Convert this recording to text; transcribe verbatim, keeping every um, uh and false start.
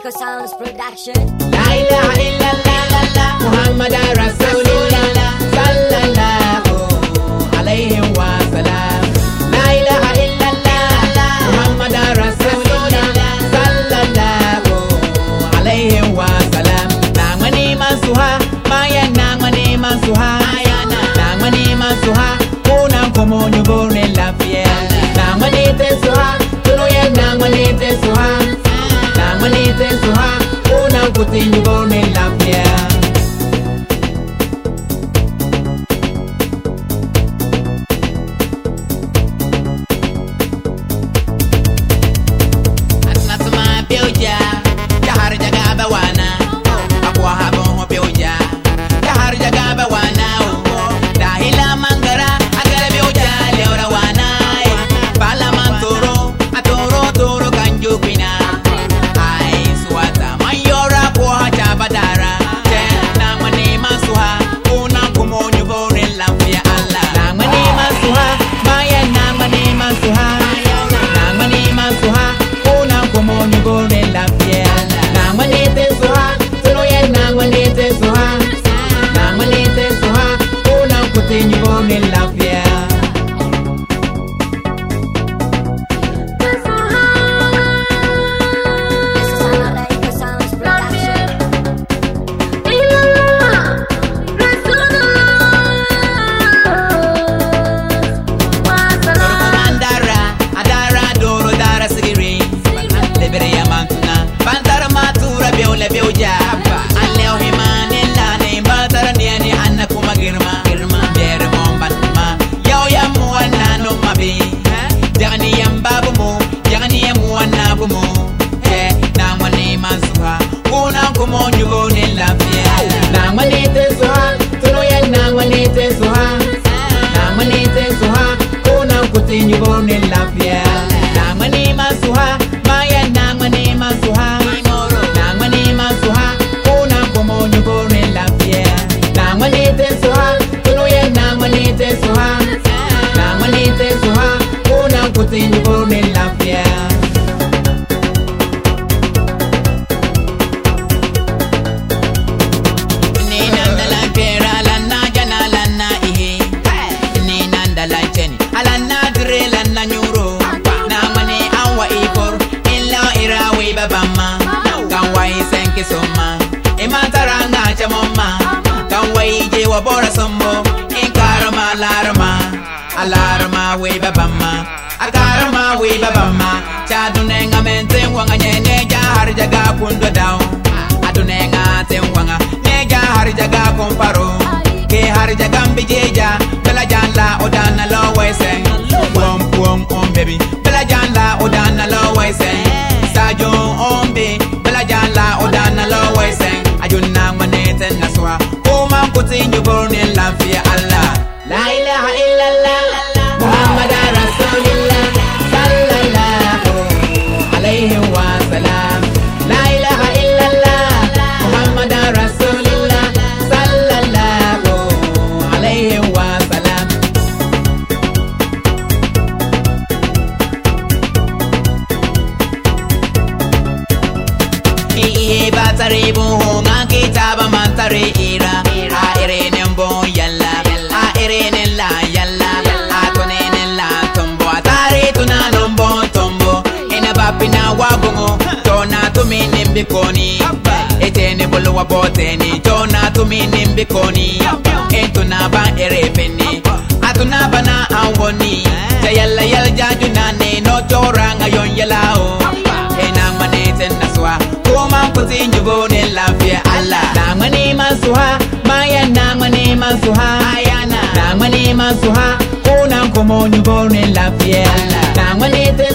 Echo Sounds Production. La ilaha illallah Muhammadan Rasulullah sallallahu alayhi wa sallam. La ilaha illallah Muhammadan Rasulullah sallallahu alayhi wa sallam. Nang mani masuha maya nang mani masuha nang mani masuha unang komonyo borne la fiel. Nang mani tesuha tuloy nang mani tesuha nang mani tesuha unang kutinyo borne la fiel. You born in la fiel. Nang mani masuha, maya nang mani masuha. Nang mani masuha, unang komo you born in la fiel. Nang mani tesuha, tuloy nang mani tesuha. Nang mani tesuha, unang kutin you born in la fiel. Ni nanda la pera la na jana la na ihi. Ni nanda la cheni alana la nyuro na mani anwa ipor illa irawi babama kan wai senki soma e mataranga chamoma kan wai je wa bora sombo in karama alarma alarma we babama akarama we babama chadunenga mente wanga nyene ja har jaga kundo daw adunenga te wanga ne ja har jaga komparo ke har jaga mbijeja bela jalla odana lo wesen Pom pom om baby, bela janla odana lo waisen. Sajo ombe, bela janla odana lo waisen. Ajuna manete naswa, kuma kutinju borne lamfia Allah. La ilaha illallah, Muhammadan Rasulullah sallallahu alayhi wa sallam. La ilaha illallah, Muhammadan Rasulullah sallallahu alayhi wa sallam. Batare bo nga kitaba mantare ira a irene mbo yalla a irene la yalla a tonene la tombo atare tuna lombo tombo ina bapina wabungo tona tumi nimbikoni etene bolo waboteni tona tumi nimbikoni etuna ba erepeni atuna bana awoni jayalla yal jajuna ne no toranga yon yalao enang maneten naswa kutin you born in la fear Allah. Nang mani masuha, maya nang mani masuha. Nang mani masuha, unang komo you born in la fear Allah. Nang mani